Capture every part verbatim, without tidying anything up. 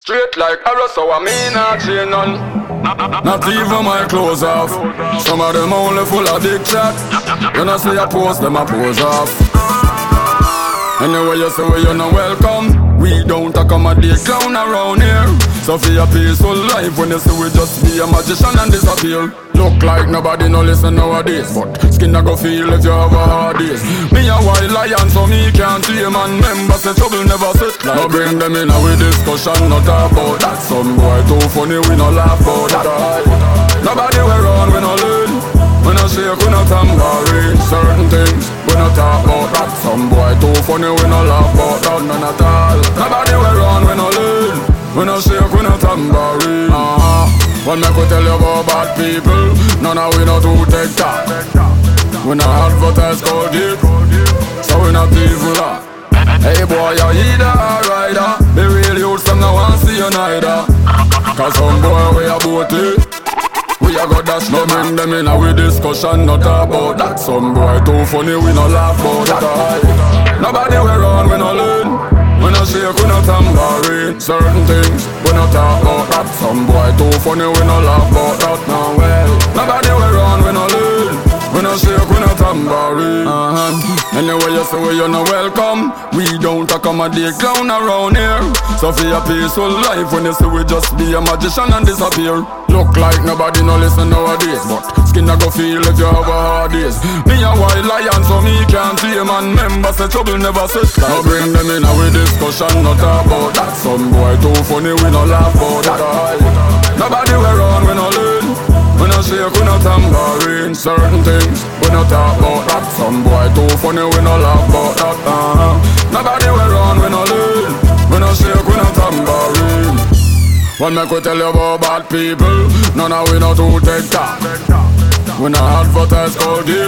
Straight like arrow, so I mean not chain none. Not even my clothes off. Some of them only full of big chat. When I see a post, them a pose off. Anyway you say we you're not welcome. We don't accommodate clown around here. So for your peaceful life, when you see we just be a magician and disappear. Look like nobody no listen nowadays, but skin a go feel if you have a hard days. Me a wild lion, so me can't see a man. Member say trouble never sit like. No bring them in a we discussion, not talk about that. Some boy too funny, we no laugh about that. Nobody we run, we no learn. We no shake, we no tambourine. Certain things, we no talk about that. Some boy too funny, we no laugh about that, none at all. Nobody we run, we no learn. We no shake, we no tambourine. uh-huh. One make we tell you about bad people. None of we no do take that. We no advertise called it, so we not evil. uh. Hey boy, you either a rider. The real youths them no want see you neither. Cause some boy we a boat it. We a go dash no bring them in a we discussion, not about that. Some boy too funny, we no laugh about that. Nobody we run, we no learn. We no shake, we no tambourine. Certain things, we no talk about that. Some boy too funny, we no laugh about that. No well, nobody we run, we no learn. We no shake, we no tambourine. uh-huh. Anyway you say we you're not welcome. We don't accommodate clown around here. So for your peaceful life, when you say we just be a magician and disappear. Look like nobody no listen nowadays, but skin a go feel if you have a hard days. Me a wild lion, so me can't see a man. Member say trouble never sit like. No bring them in a we discussion, not talk about that. Some boy too funny, we no laugh about that. Nobody we run, we no learn. We no shake, we no tambourine. Certain things, we no talk about that. Some boy too funny, we no laugh about that. uh-huh. Nobody we run, we no learn. We no shake, we no tambourine. One make we tell you about bad people. None of we no do take that. We no advertise called it,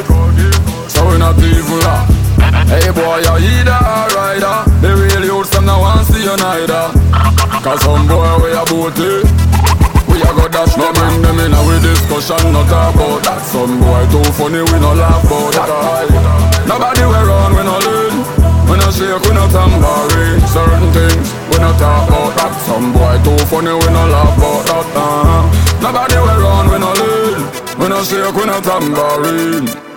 so we not evil. uh. Hey boy, you either a rider. The real youths them no want see you neither. Cause some boy we a boat it. We a go dash no bring them in a we discussion, not talk about that. Some boy too funny, we no laugh about that. Nobody we run, we no learn. We no shake, we no tambourine. Certain things, we no talk about that. Some boy too funny, we no laugh about that. uh-huh. Nobody we run, we no learn. We no shake, we no tambourine.